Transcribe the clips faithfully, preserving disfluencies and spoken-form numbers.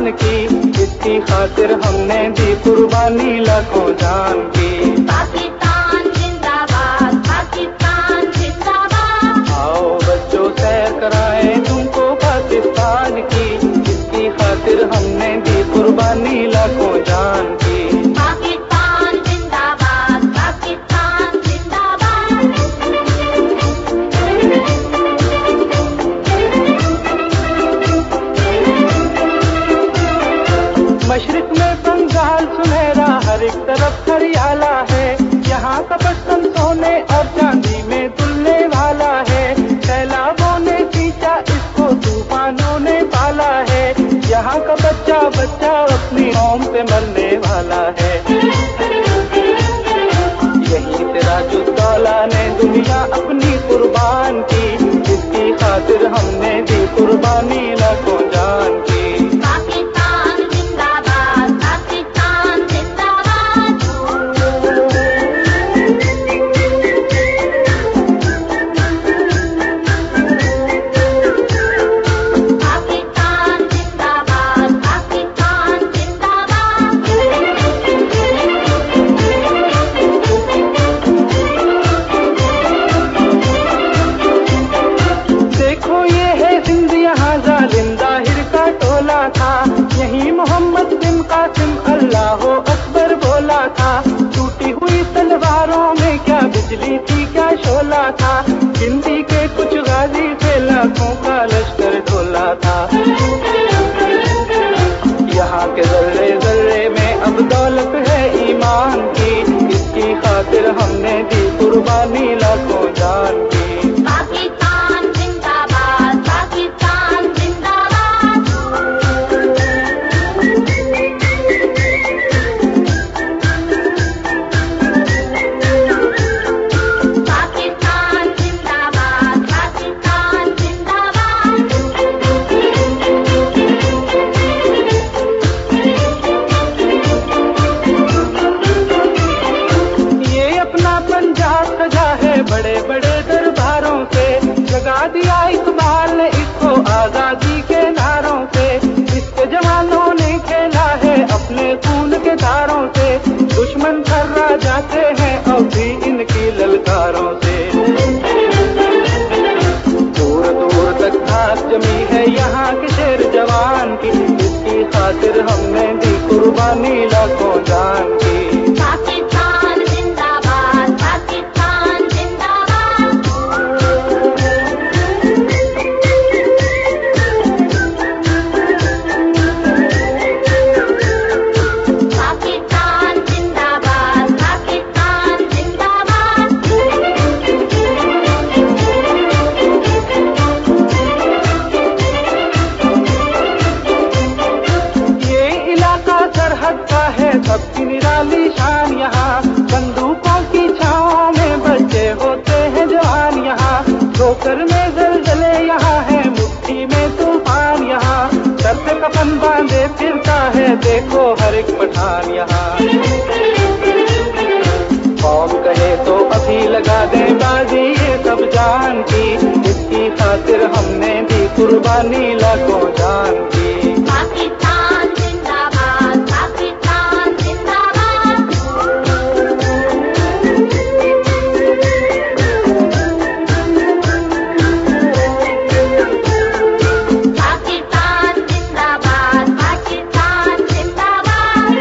पाकिस्तान की, इसकी खातिर हमने दी कुर्बानी लाखों जान की। पाकिस्तान जिंदाबाद, पाकिस्तान जिंदाबाद। आओ बच्चों सैर कराएं तुमको पाकिस्तान की, इसकी खातिर हमने दी कुर्बानी लाखों जान की। पाकिस्तान जिंदाबाद, पाकिस्तान जिंदाबाद। मशरिक में बंगाल सुनहरा, हर एक तरफ हरियाला है, यहाँ का बचपन सोने और चांदी में तुलने वाला है। सैलाबों ने सींचा इसको, तूफानों ने पाला है, यहाँ का बच्चा बच्चा अपनी कौम पे मरने वाला है। यही सिराजुद्दौला ने दुनिया अपनी कुर्बान की, इसकी खातिर हमने दी कुर्बानी लाखों जान की। पाकिस्तान जिंदाबाद, पाकिस्तान जिंदाबाद। पाकिस्तान जिंदाबाद, पाकिस्तान जिंदाबाद। देखो ये है सिंध, यहाँ जालिम जाहिर का टोला था, यही मोहम्मद बिन कासिम अल्लाहो अकबर बोला था। टूटी हुई तलवारों में क्या बिजली थी, क्या शोला था, हिंदी के कुछ गाजी से लाखों का लश्कर ढोला था। यहाँ के जर्रे जर्रे में अब दौलत है ईमान की, इसकी खातिर हमने दी कुर्बानी लाखों जान की। पाकिस्तान जिंदाबाद, पाकिस्तान जिंदाबाद। पाकिस्तान जिंदाबाद, पाकिस्तान जिंदाबाद। ये अपना पंजाब सजा है बड़े बड़े दरबारों से, जगा दिया इकबाल ने इसको आजादी के नारों से। इसके जवानों ने खेला है अपने खून के धारों से, दुश्मन थर्रा जाते हैं अब भी इनकी ललकारों से। दूर दूर तक घास जमी है यहाँ के शेर जवान की, इसकी खातिर हमने दी कुर्बानी लाखों जान की। पाकिस्तान जिंदाबाद, पाकिस्तान जिंदाबाद। पाकिस्तान जिंदाबाद, पाकिस्तान जिंदाबाद। ये इलाका सरहद का है सबकी निराली शान, यहाँ बंदूकों की छाओं में बच्चे होते हैं जवान। यहाँ ठोकर में जलजले, यहाँ है मुट्ठी में तूफान। यहाँ सर पे कफन बांधे फिरता है देखो हर एक पठान। यहाँ कौम कहे तो अभी लगा दे बाजी ये सब जान की, इसकी खातिर हमने दी कुर्बानी लाखों जान की। पाकिस्तान जिंदाबाद, पाकिस्तान जिंदाबाद। पाकिस्तान जिंदाबाद, पाकिस्तान जिंदाबाद।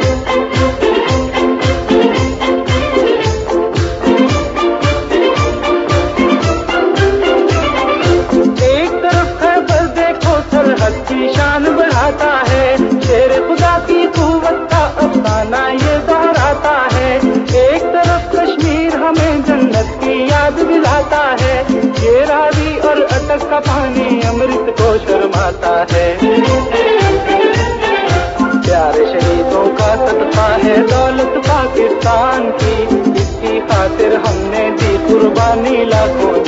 एक तरफ है बस देखो सरहद की शान बढ़ाता है, शेर खुदा की कुव्वत का अफसाना ये दोहराता है। एक तरफ कश्मीर हमें जन्नत की याद दिलाता है, ये रावी और अटक का पानी अमृत को शर्माता है। प्यारे शहीदों का सदका है दौलत पाकिस्तान की, इसकी खातिर हमने दी कुर्बानी लाखों